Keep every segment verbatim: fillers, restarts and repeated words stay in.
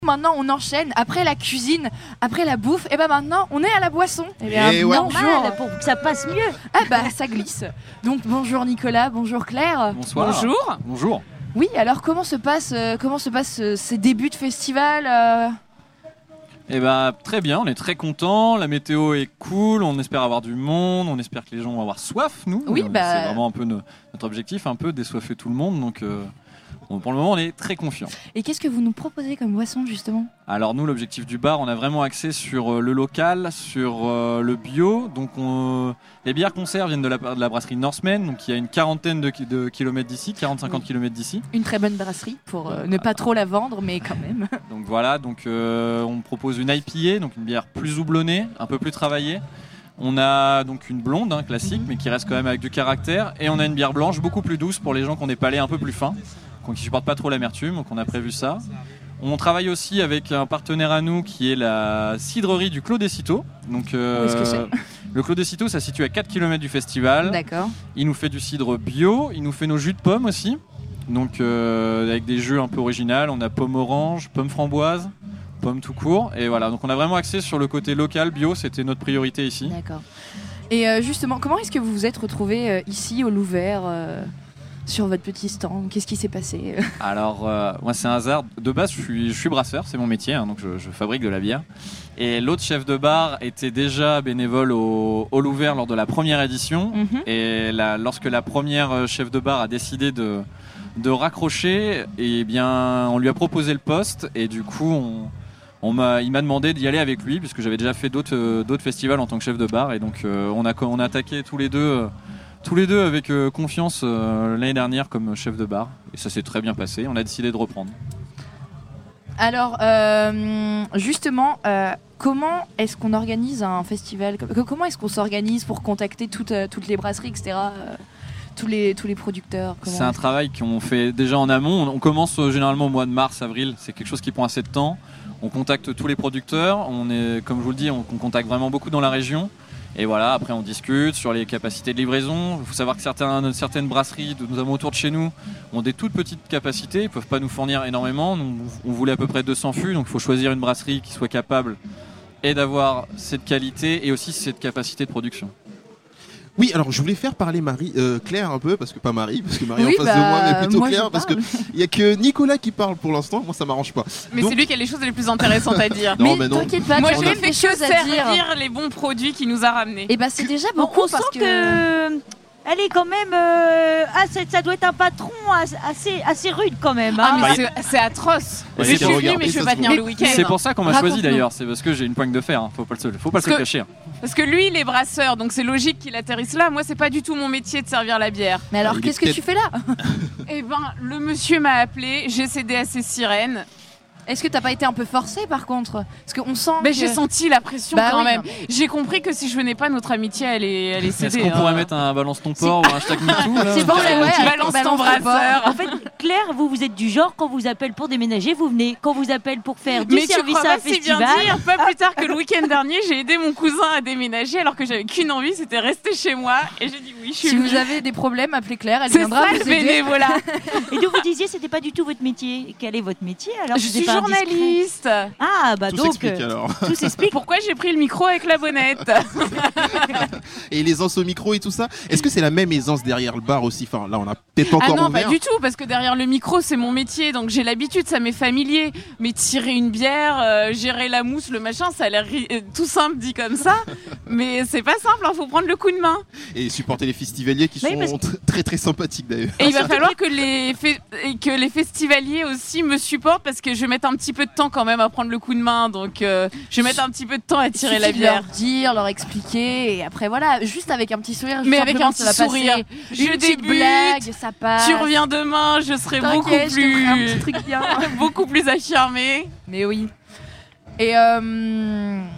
Maintenant, on enchaîne. Après la cuisine, après la bouffe, et ben maintenant, on est à la boisson. Et bien, Et ouais. normal, pour que ça passe mieux. Ah bah, ça glisse. Donc, bonjour Nicolas, bonjour Claire. Bonsoir. Bonjour. Bonjour. Oui, alors comment se passe, euh, comment se passe euh, ces débuts de festival euh Eh ben très bien, on est très contents. La météo est cool. On espère avoir du monde. On espère que les gens vont avoir soif. Nous, Oui, Euh, bah- c'est vraiment un peu no- notre objectif, un peu désoiffer tout le monde. Donc euh, bon, pour le moment, on est très confiants. Et qu'est-ce que vous nous proposez comme boisson justement? Alors nous, l'objectif du bar, on a vraiment axé sur euh, le local, sur euh, le bio. Donc on, les bières conserves viennent de la, de la brasserie Norseman, donc il y a une quarantaine de, ki- de kilomètres d'ici, quarante à cinquante kilomètres d'ici. Une très bonne brasserie pour euh, ne pas trop la vendre, mais quand même. Donc voilà, donc euh, on propose une I P A, donc une bière plus houblonnée, un peu plus travaillée. On a donc une blonde hein, classique, mais qui reste quand même avec du caractère. Et on a une bière blanche beaucoup plus douce pour les gens qui ont des palais un peu plus fins, qui ne supportent pas trop l'amertume. Donc on a prévu ça. On travaille aussi avec un partenaire à nous qui est la cidrerie du Clos des Citeaux. Donc, euh, Où est-ce que c'est ? Le Clos des Citeaux, ça se situe à quatre kilomètres du festival. D'accord. Il nous fait du cidre bio, il nous fait nos jus de pommes aussi. Donc euh, avec des jus un peu originaux, on a pomme orange, pomme framboise, pomme tout court. Et voilà, donc on a vraiment axé sur le côté local, bio, c'était notre priorité ici. D'accord. Et euh, justement, comment est-ce que vous vous êtes retrouvé euh, ici au Louvert euh, sur votre petit stand? Qu'est-ce qui s'est passé? Alors, euh, moi c'est un hasard. De base, je suis, je suis brasseur, c'est mon métier, hein, donc je, je fabrique de la bière. Et l'autre chef de bar était déjà bénévole au, au Louvert lors de la première édition. Mhm. Et la- lorsque la première chef de bar a décidé de, de raccrocher, et bien, on lui a proposé le poste. Et du coup, on, on m'a, il m'a demandé d'y aller avec lui, puisque j'avais déjà fait d'autres, euh, d'autres festivals en tant que chef de bar. Et donc, euh, on, a, on a attaqué tous les deux. euh, Tous les deux avec euh, confiance euh, l'année dernière comme chef de bar et ça s'est très bien passé, on a décidé de reprendre. Alors, euh, justement, euh, comment est-ce qu'on organise un festival? Com- Comment est-ce qu'on s'organise pour contacter toutes, euh, toutes les brasseries, et cetera euh, tous, les, tous les producteurs? Comment C'est un est-ce- travail qu'on fait déjà en amont, on, on commence euh, généralement au mois de mars, avril, c'est quelque chose qui prend assez de temps. On contacte tous les producteurs, on est, comme je vous le dis, on, on contacte vraiment beaucoup dans la région. Et voilà, après on discute sur les capacités de livraison. Il faut savoir que certains, certaines brasseries que nous avons autour de chez nous ont des toutes petites capacités, ils ne peuvent pas nous fournir énormément. Nous, on voulait à peu près deux cents fûts, donc il faut choisir une brasserie qui soit capable et d'avoir cette qualité et aussi cette capacité de production. Oui, alors je voulais faire parler Marie, euh, Claire un peu, parce que pas Marie, parce que Marie Oui, en face bah, de moi, mais plutôt moi, je Claire, parce parle. qu'il y a que Nicolas qui parle pour l'instant, moi ça m'arrange pas. Mais Donc- c'est lui qui a les choses les plus intéressantes à dire. Non, mais mais non. t'inquiète pas, Moi, tu je as ne des fais que choses à dire. servir les bons produits qu'il nous a ramenés. Et bah c'est déjà Bon, beaucoup on sent parce que... que... Elle est quand même... euh, ah, c'est- ça doit être un patron as- assez, assez rude quand même. Ah, hein. mais c'est- c'est atroce. Ouais, Je c'est suis qu'elle venue, regarde, mais et je ça veux pas se tenir voit. le week-end. C'est pour ça qu'on m'a choisi Raconte-nous. d'ailleurs, c'est parce que j'ai une poigne de fer, hein. faut pas, le, faut pas se Parce le que- cacher. hein. Parce que lui, il est brasseur, donc c'est logique qu'il atterrisse là. Moi, c'est pas du tout mon métier de servir la bière. Mais alors, Il est qu'est-ce que peut-être- tu fais là? Eh ben, le monsieur m'a appelé, j'ai cédé à ses sirènes. Est-ce que t'as pas été un peu forcé par contre? Parce qu'on sent Mais que... j'ai senti la pression Bah quand oui, même. non. J'ai compris que si je venais pas, notre amitié, elle est, elle est Est-ce cédée. qu'on hein. pourrait mettre un balance ton port ou un hashtag MeToo là C'est bon, Ouais, ouais, tu avec balances ton ton balance brasseur. En fait, Claire, vous, vous êtes du genre, quand vous appelle pour déménager, vous venez. Quand vous appelle pour faire du Mais tu service crois à un pas si bien festival... dire, pas plus tard que le week-end dernier, j'ai aidé mon cousin à déménager alors que j'avais qu'une envie, c'était rester chez moi. Et j'ai dit oui, je suis Si venue. vous avez des problèmes, appelez Claire, elle C'est viendra ça vous le aider. bénévolat. Et donc vous disiez, c'était pas du tout votre métier. Quel est votre métier alors? Je si c'est suis pas indiscret? journaliste. Ah, bah Tout donc... s'explique euh, alors. Tout s'explique. Pourquoi j'ai pris le micro avec la bonnette? Et l'aisance au micro et tout ça, est-ce que c'est la même aisance derrière le bar aussi? Enfin là on a peut-être pas Ah encore non, ouvert. pas du tout, parce que derrière le micro, c'est mon métier, donc j'ai l'habitude, ça m'est familier. Mais tirer une bière, euh, gérer la mousse, le machin, ça a l'air ri- euh, tout simple dit comme ça. Mais c'est pas simple, il faut prendre le coup de main. Et supporter les festivaliers qui Oui, sont parce tr- très très sympathiques d'ailleurs. Et il va falloir que les, fe- et que les festivaliers aussi me supportent, parce que je vais mettre un petit peu de temps quand même à prendre le coup de main. Donc euh, je vais mettre un petit peu de temps à tirer la Suffit de bière. leur dire, leur expliquer, et après voilà, juste avec un petit sourire. Mais avec simplement, un ça va petit sourire. passer. Je Une petite débute, blague, ça passe. Tu reviens demain, je serai beaucoup T'inquiète, je te ferai un plus, petit truc bien. beaucoup plus affirmée. Mais oui. Et euh,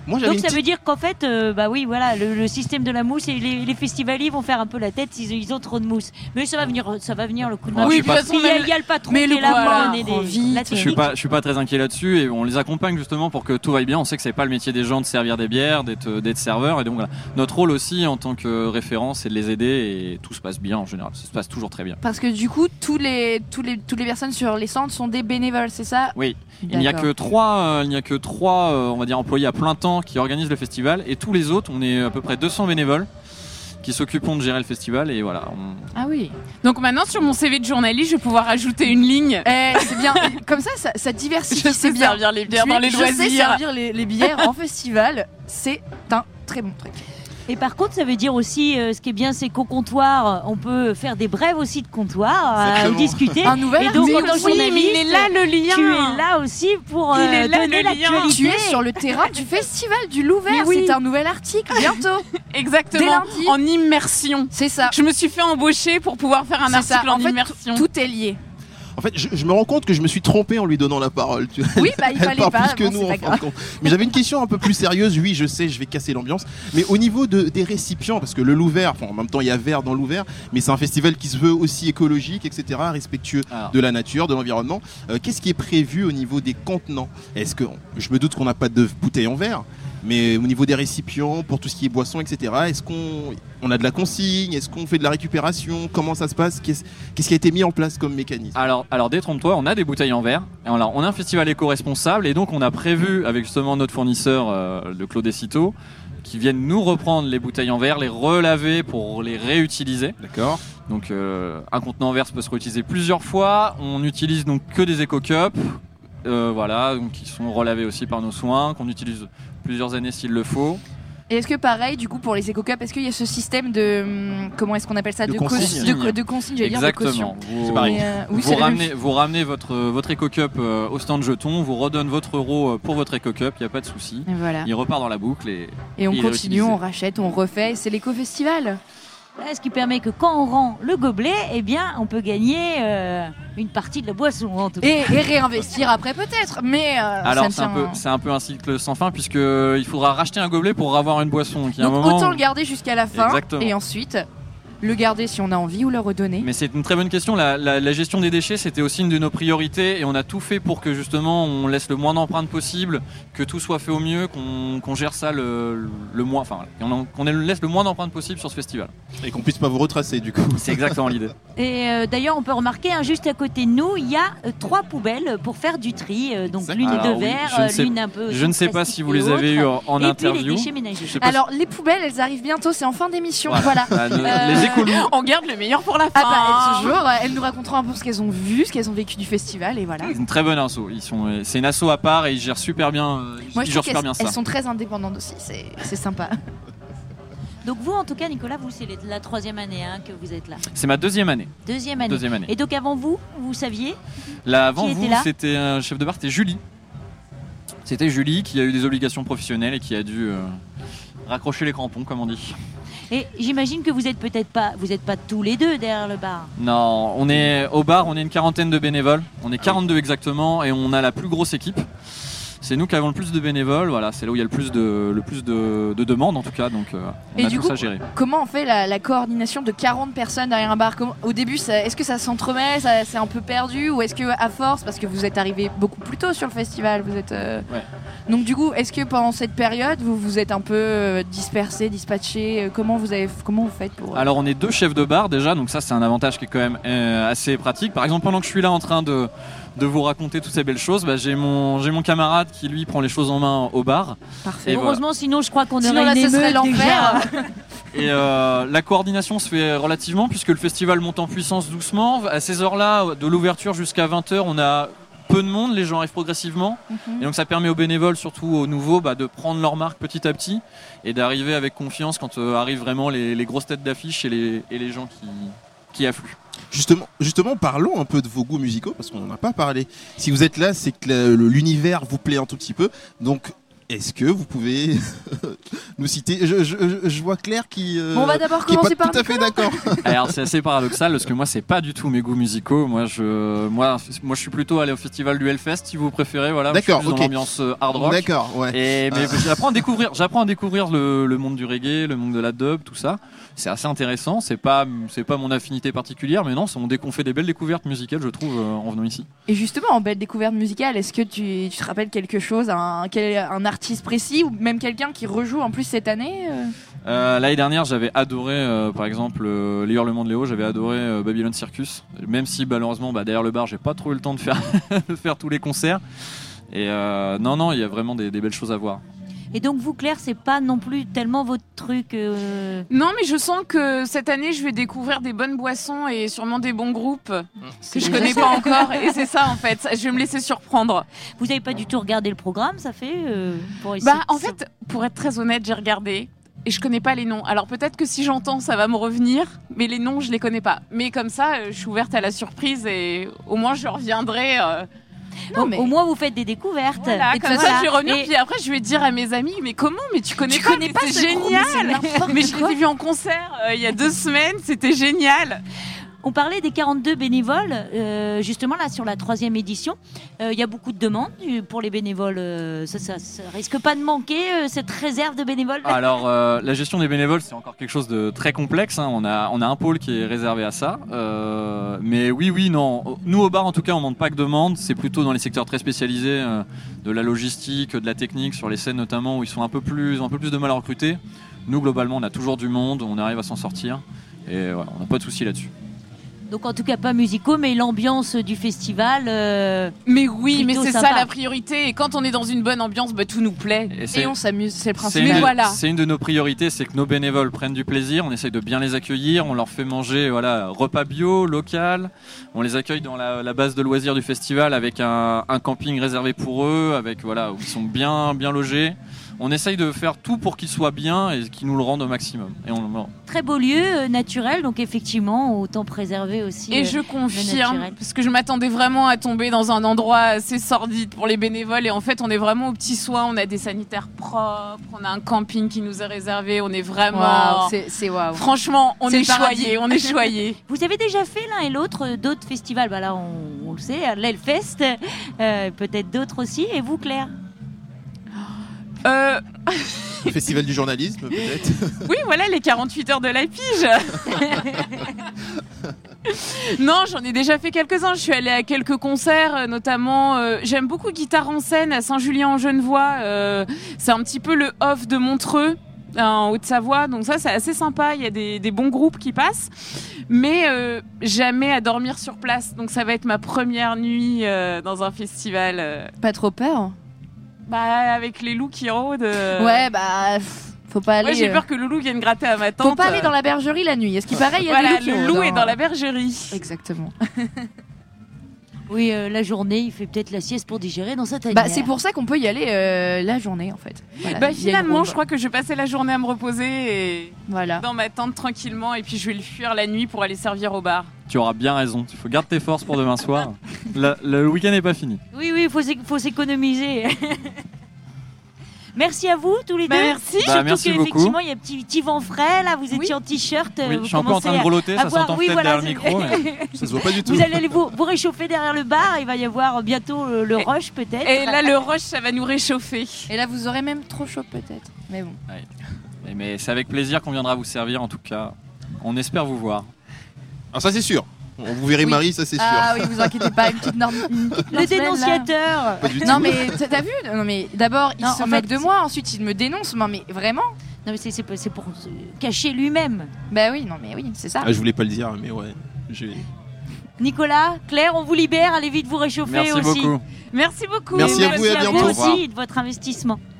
Moi, j'avais Donc une ça petite- veut dire qu'en fait, euh, bah oui, voilà, le, le système de la mousse et les, les festivaliers vont faire un peu la tête s'ils ils ont trop de mousse. Mais ça va venir, ça va venir le coup de main. Ah, je suis de pas- toute façon, il, y a, même- il y a le patron mais qui le est là voilà, pour donner prend des, vite. la Je suis technique. pas, je suis pas très inquiet là-dessus et on les accompagne justement pour que tout vaille bien. On sait que c'est pas le métier des gens de servir des bières, d'être, d'être serveur et donc voilà. Notre rôle aussi en tant que référent, c'est de les aider et tout se passe bien en général. Ça se passe toujours très bien. Parce que du coup, tous les, tous les, toutes les personnes sur les centres sont des bénévoles, c'est ça? Oui, il n'y a D'accord. que trois, euh, il n'y a que trois, euh, on va dire employés à plein temps qui organisent le festival et tous les autres, on est à peu près deux cents bénévoles qui s'occuperont de gérer le festival et voilà. on- Ah oui. Donc maintenant, sur mon C V de journaliste, je vais pouvoir ajouter une ligne. Eh, c'est bien. Comme ça, ça, ça diversifie. Je C'est sais bien. servir les bières Tu- dans les je sais loisirs. servir les, les bières en festival. C'est un très bon truc. Et par contre, ça veut dire aussi, euh, ce qui est bien, c'est qu'au comptoir, on peut faire des brèves aussi de comptoir, euh, Exactement. discuter. Un nouvel Et donc, article en tant que aussi. Oui, mais journaliste, il est là le lien. tu es là aussi pour Il euh, est là, donner le lien. l'actualité. Tu es sur le terrain du festival du Louvert. Mais oui. C'est un nouvel article bientôt. Dès Exactement. lundi. En immersion. C'est ça. Je me suis fait embaucher pour pouvoir faire un C'est ça. article en, En fait, immersion. Tout est lié. En fait, je, je me rends compte que je me suis trompé en lui donnant la parole. Tu vois. Oui, bah il Elle fallait parle pas. plus que bon, nous c'est en pas fin de grave. compte. Mais j'avais une question un peu plus sérieuse. Oui, je sais, je vais casser l'ambiance. Mais au niveau de, des récipients, parce que le Louvert, enfin, en même temps, il y a vert dans Louvert, mais c'est un festival qui se veut aussi écologique, et cetera, respectueux Alors, de la nature, de l'environnement. Euh, Qu'est-ce qui est prévu au niveau des contenants? Est-ce que je me doute qu'on n'a pas de bouteilles en verre, mais au niveau des récipients, pour tout ce qui est boisson, et cetera, est-ce qu'on on a de la consigne? Est-ce qu'on fait de la récupération? Comment ça se passe? Qu'est-ce qu'est-ce qui a été mis en place comme mécanisme? Alors, alors détrompe-toi, on a des bouteilles en verre. Et alors, on a un festival éco-responsable et donc on a prévu avec justement notre fournisseur, euh, le Clos des Citeaux, qui viennent nous reprendre les bouteilles en verre, les relaver pour les réutiliser. D'accord. Donc euh, un contenant en verre peut se réutiliser plusieurs fois. On n'utilise donc que des éco-cups, euh, voilà, donc qui sont relavés aussi par nos soins, qu'on utilise plusieurs années s'il le faut. Et est-ce que pareil, du coup, pour les éco-cups, est-ce qu'il y a ce système de hum, comment est-ce qu'on appelle ça, De cau- consigne. de, co- de consigne, j'allais dire de caution. Exactement. Vous, C'est pareil. Mais, euh, oui, vous, c'est la même ramenez, vous ramenez votre, votre éco-cup euh, au stand jetons, vous redonne votre euro euh, pour votre éco-cup, il n'y a pas de souci. Et voilà. Il repart dans la boucle et Et on il est continue, réutilisé. on rachète, on refait. C'est l'éco-festival. Ouais, ce qui permet que quand on rend le gobelet, eh bien, on peut gagner euh, une partie de la boisson en tout cas. Et, et réinvestir après peut-être. Mais euh, Alors ça ne c'est un, tient- peu, c'est un peu un cycle sans fin puisque il faudra racheter un gobelet pour avoir une boisson. Donc, il y a un Donc moment autant où- le garder jusqu'à la fin. Exactement. Et ensuite, le garder si on a envie ou le redonner. Mais c'est une très bonne question. La, la- la gestion des déchets, c'était aussi une de nos priorités et on a tout fait pour que justement on laisse le moins d'empreintes possible, que tout soit fait au mieux, qu'on qu'on gère ça le, le moins, enfin qu'on en- qu'on laisse le moins d'empreintes possible sur ce festival. Et qu'on puisse pas vous retracer du coup. C'est exactement l'idée. Et euh, d'ailleurs, on peut remarquer, hein, juste à côté de nous, il y a euh, trois poubelles pour faire du tri. euh, donc Exact. l'une Alors de oui, verre, je ne euh, sais- l'une un peu. Je ne sais pas si vous les avez eu en, en et interview. puis les déchets ménagers. Je sais pas si- Alors les poubelles, elles arrivent bientôt. C'est en fin d'émission. Voilà. Voilà. Ah, ne- Euh, Les écolos. On garde le meilleur pour la fin. Ah bah toujours. Elles nous raconteront un peu ce qu'elles ont vu, ce qu'elles ont vécu du festival et voilà. C'est une très bonne asso. Ils sont, euh, c'est une asso à part et ils gèrent super bien. euh, Ils Moi je gèrent trouve super qu'elles bien ça. elles sont très indépendantes aussi. C'est c'est sympa. Donc vous, en tout cas, Nicolas, vous, c'est la troisième année hein, que vous êtes là. C'est ma deuxième année. Deuxième année. Deuxième année. Et donc avant vous, vous saviez Là, avant Qui vous, était là c'était un chef de bar, c'était Julie. C'était Julie qui a eu des obligations professionnelles et qui a dû euh, raccrocher les crampons, comme on dit. Et j'imagine que vous êtes peut-être pas, vous n'êtes pas tous les deux derrière le bar. Non, on est au bar, on est une quarantaine de bénévoles. On est quarante-deux exactement et on a la plus grosse équipe. C'est nous qui avons le plus de bénévoles, voilà, c'est là où il y a le plus de, le plus de, de demandes en tout cas, donc euh, on Et a du tout coup, ça géré. Comment on fait la, la coordination de quarante personnes derrière un bar? Comment- Au début, ça- est-ce que ça s'entremet, ça- c'est un peu perdu, ou est-ce que à force, parce que vous êtes arrivé beaucoup plus tôt sur le festival, vous êtes. euh, Ouais. Donc du coup, est-ce que pendant cette période, vous vous êtes un peu euh, dispersé, dispatché? euh, Comment vous avez, comment vous faites pour euh, Alors on est deux chefs de bar déjà, donc ça c'est un avantage qui est quand même euh, assez pratique. Par exemple, pendant que je suis là en train de, de vous raconter toutes ces belles choses, bah, j'ai mon, j'ai mon camarade qui lui prend les choses en main au bar. Parfait. Et Heureusement, sinon je crois qu'on Sinon, aurait là, une ce serait émeute déjà. l'enfer. Et euh, la coordination se fait relativement puisque le festival monte en puissance doucement. À ces heures-là, de l'ouverture jusqu'à vingt heures, on a peu de monde, les gens arrivent progressivement. Mhm. Et donc ça permet aux bénévoles, surtout aux nouveaux, bah, de prendre leur marque petit à petit et d'arriver avec confiance quand euh, arrivent vraiment les, les grosses têtes d'affiche et les, et les gens qui, qui affluent. Justement, justement, parlons un peu de vos goûts musicaux parce qu'on n'en a pas parlé. Si vous êtes là, c'est que le- l'univers vous plaît un tout petit peu. Donc, est-ce que vous pouvez nous citer je, je, je, je vois Claire qui, euh, Bon, on va d'abord qui est commencer pas par tout à fait d'accord. Alors c'est assez paradoxal parce que moi c'est pas du tout mes goûts musicaux. Moi je, moi, moi je suis plutôt allé au festival du Hellfest si vous préférez. Voilà. D'accord, je suis plus ok. dans l'ambiance euh, hard rock. D'accord, ouais. Et mais Ah. j'apprends à découvrir, j'apprends à découvrir le, le monde du reggae, le monde de la dub, tout ça. C'est assez intéressant. C'est pas, c'est pas mon affinité particulière, mais non, c'est on, dé- on fait des belles découvertes musicales, je trouve, euh, en venant ici. Et justement, en belle découverte musicale, est-ce que tu, tu te rappelles quelque chose, un, quel, un artiste précis ou même quelqu'un qui rejoue en plus cette année euh Euh, l'année dernière, j'avais adoré, euh, par exemple, euh, Les Hurlements de Léo, j'avais adoré euh, Babylon Circus, même si malheureusement, bah, derrière le bar, j'ai pas trouvé le temps de faire, de faire tous les concerts. Et euh, non, non, il y a vraiment des, des belles choses à voir. Et donc vous, Claire, c'est pas non plus tellement votre truc. euh, Non, mais je sens que cette année, je vais découvrir des bonnes boissons et sûrement des bons groupes que je connais pas encore. Et c'est ça, en fait. Je vais me laisser surprendre. Vous avez pas du tout regardé le programme, ça fait euh, pour essayer Bah, de- en fait, pour être très honnête, j'ai regardé et je connais pas les noms. Alors peut-être que si j'entends, ça va me revenir, mais les noms, je les connais pas. Mais comme ça, euh, je suis ouverte à la surprise et au moins, je reviendrai. euh, au, mais- au moins vous faites des découvertes. Voilà, Et comme voilà. ça, je vais revenir. Et- Puis après, je vais dire à mes amis, mais comment? Mais tu connais Tu pas, connais mais pas c'est ce groupe, mais c'est génial. n'importe Mais je quoi. les ai vus en concert euh, il y a deux semaines, c'était génial. On parlait des quarante-deux bénévoles, euh, justement là sur la troisième édition. Euh, Il y a beaucoup de demandes euh, pour les bénévoles. euh, ça, ça, ça risque pas de manquer euh, cette réserve de bénévoles. Alors, euh, la gestion des bénévoles, c'est encore quelque chose de très complexe. Hein. On a, on a un pôle qui est réservé à ça. Euh, mais oui, oui, non. Nous, au bar, en tout cas, on ne demande pas que de demandes. C'est plutôt dans les secteurs très spécialisés, euh, de la logistique, de la technique, sur les scènes notamment, où ils sont un peu plus, ont un peu plus de mal à recruter. Nous, globalement, on a toujours du monde. On arrive à s'en sortir. Et voilà, on n'a pas de souci là-dessus. Donc en tout cas pas musicaux, mais l'ambiance du festival. euh, Mais oui, mais Plutôt c'est ça sympa. la priorité. Et quand on est dans une bonne ambiance, bah, tout nous plaît. Et on s'amuse, c'est le C'est principe. Mais une, de- voilà. c'est une de nos priorités, c'est que nos bénévoles prennent du plaisir, on essaye de bien les accueillir, on leur fait manger voilà, repas bio, local, on les accueille dans la, la base de loisirs du festival avec un, un camping réservé pour eux, avec, voilà, où ils sont bien, bien logés. On essaye de faire tout pour qu'ils soient bien et qu'ils nous le rendent au maximum. Et on, Très beau lieu, euh, naturel, donc effectivement autant préserver aussi. Et euh, je confirme, naturel. parce que je m'attendais vraiment à tomber dans un endroit assez sordide pour les bénévoles. Et en fait, on est vraiment aux petits soins. On a des sanitaires propres, on a un camping qui nous est réservé. On est vraiment. Waouh, c'est c'est waouh. Franchement, on C'est est, le paradis. choyés, on est choyés. Vous avez déjà fait l'un et l'autre euh, d'autres festivals. Bah là, on, on le sait, à l'Hellfest, euh, peut-être d'autres aussi. Et vous, Claire? Euh, Le festival du journalisme, peut-être. oui, voilà les quarante-huit heures de la pige. Non, j'en ai déjà fait quelques-uns. Je suis allée à quelques concerts, euh, notamment. euh, J'aime beaucoup Guitare en scène à Saint-Julien-en-Genevois. Euh, c'est un petit peu le off de Montreux, en Haute-Savoie. Donc ça, c'est assez sympa. Il y a des, des bons groupes qui passent. Mais euh, jamais à dormir sur place. Donc ça va être ma première nuit euh, dans un festival. euh, Pas trop peur. bah, avec les loups qui rôdent. euh. Ouais, bah pff, faut pas aller. Ouais, j'ai euh, peur que le loup vienne gratter à ma tente. Faut pas aller dans la bergerie la nuit. Est-ce qu'il paraît, il y a Voilà, des loups qui le rôdent, loup hein. est dans la bergerie. Exactement. Oui, euh, la journée, il fait peut-être la sieste pour digérer dans sa tanière. Bah, c'est pour ça qu'on peut y aller euh, la journée en fait. Voilà, Bah il y a une finalement, ronde. je crois que je vais passer la journée à me reposer et Voilà. dans ma tente tranquillement et puis je vais le fuir la nuit pour aller servir au bar. tu auras bien raison. Il faut garder tes forces pour demain soir. La- le week-end n'est pas fini. Oui, oui, il faut, s'éc- faut s'économiser. Merci à vous tous les Bah, deux. merci. Bah, Surtout merci qu'effectivement, beaucoup. il y a un petit, petit vent frais, là, vous étiez Oui. en t-shirt. euh, Oui, vous je suis un peu en train de commencez grelotter, à ça voir- s'entend oui, peut-être voilà, derrière le c'est- micro. mais- Ça se voit pas du tout. Vous allez aller vous, vous réchauffer derrière le bar, il va y avoir bientôt euh, le Et- rush peut-être. Et là, le rush, ça va nous réchauffer. Et là, vous aurez même trop chaud peut-être. Mais bon. Mais, mais c'est avec plaisir qu'on viendra vous servir en tout cas. On espère vous voir. Ah, ça c'est sûr. On vous verrez Oui. Marie, ça c'est sûr. Ah oui, vous inquiétez pas, une petite norme. une petite Le norme là. dénonciateur. Pas du tout. Non mais t'as t'as vu? Non mais d'abord il Non, se en moque fait, de moi, ensuite il me dénonce. Non mais vraiment? Non, mais c'est- c'est c'est pour se cacher lui-même. Bah oui, non mais oui, c'est ça. Ah, je voulais pas le dire, mais ouais. j'ai- Nicolas, Claire, on vous libère, allez vite vous réchauffer Merci aussi. Euh, beaucoup. Merci beaucoup. Merci à vous et à Merci bientôt. vous Au revoir. aussi de votre investissement.